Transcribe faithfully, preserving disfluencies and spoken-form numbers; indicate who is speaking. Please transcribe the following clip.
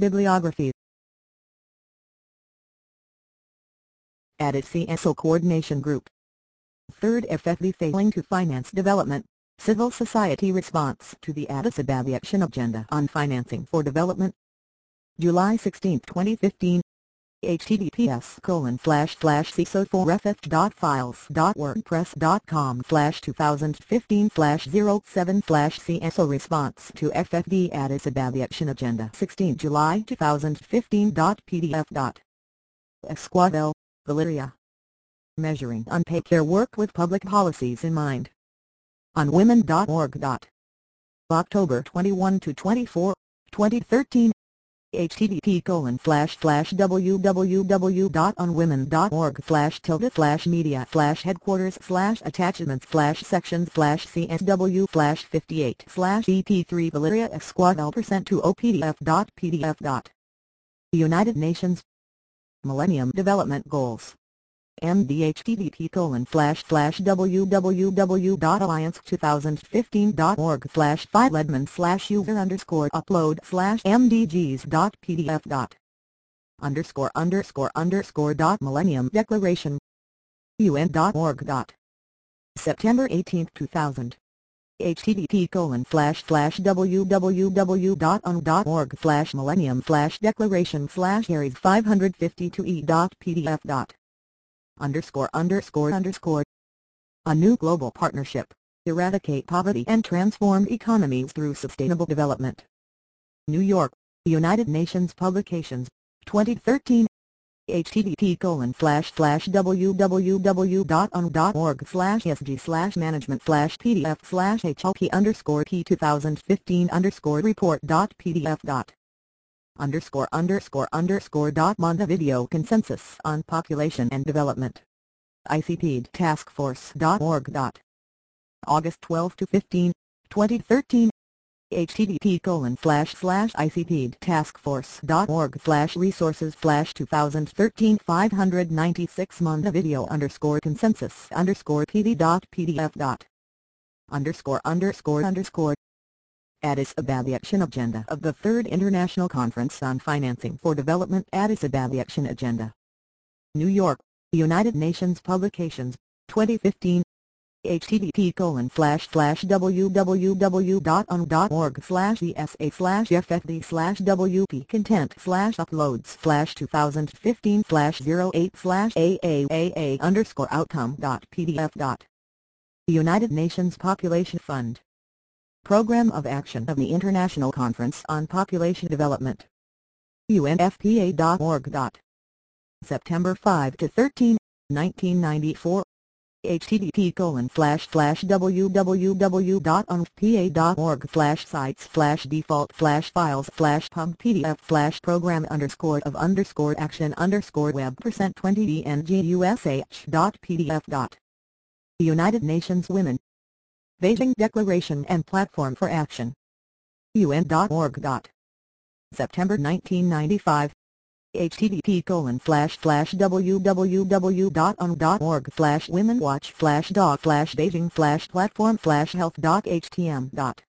Speaker 1: Bibliography. Addis C S O Coordination Group. Third F F D Failing to Finance Development, Civil Society Response to the Addis Ababa Action Agenda on Financing for Development. July sixteenth twenty fifteen. https colon slash slash cso4ff.files.wordpress.com slash 2015 slash 07 slash CSO Response to F F D Addis Ababa Action Agenda sixteen July twenty fifteen. Pdf. Esquivel, Valeria. Measuring Unpaid Care Work with Public Policies in Mind. On women dot org. October twenty-first to twenty-fourth, twenty thirteen. http colon slash slash www.onwomen.org slash tilde slash media slash headquarters slash attachments slash sections slash csw slash 58 slash ep3 Valeria Esquivel percent to opdf.pdf. United Nations Millennium Development Goals. M D http colon slash slash www.alliance twenty fifteen dot org slash filedman slash user underscore upload slash mdgs.pdf. Underscore underscore underscore dot millennium declaration. un dot org. September eighteenth two thousand. http colon slash slash www.un.org slash millennium slash declaration slash aries five fifty-two e.pdf. Underscore underscore underscore. A new global partnership, eradicate poverty and transform economies through sustainable development. New York, United Nations Publications, twenty thirteen. http colon slash slash www.un.org slash sg slash management slash pdf slash hlp underscore p twenty fifteen underscore report.pdf. Underscore underscore underscore dot Montevideo Consensus on Population and Development. I C P D Task Force dot org. August twelfth to fifteenth, twenty thirteen. http colon slash slash icpd task force dot org slash resources slash twenty thirteen five ninety-six Montevideo underscore consensus underscore pd.pdf. Underscore underscore underscore. Addis Ababa Action Agenda of the Third International Conference on Financing for Development. Addis Ababa Action Agenda. New York, United Nations Publications, twenty fifteen. http colon slash slash www.un.org slash esa slash ffd slash wp content slash uploads slash twenty fifteen slash 08 slash aaaa underscore outcome.pdf. United Nations Population Fund. Program of Action of the International Conference on Population Development. U N F P A dot org. September fifth to thirteenth, nineteen ninety-four. http colon slash slash www.unfpa.org slash sites slash default slash files slash pub pdf slash program underscore of underscore action underscore web percent 20 dngush dot pdf. United Nations Women. Beijing Declaration and Platform for Action. U N dot org. September nineteen ninety-five. http colon slash slash www.un.org slash womenwatch slash dog slash Beijing slash platform slash health.htm.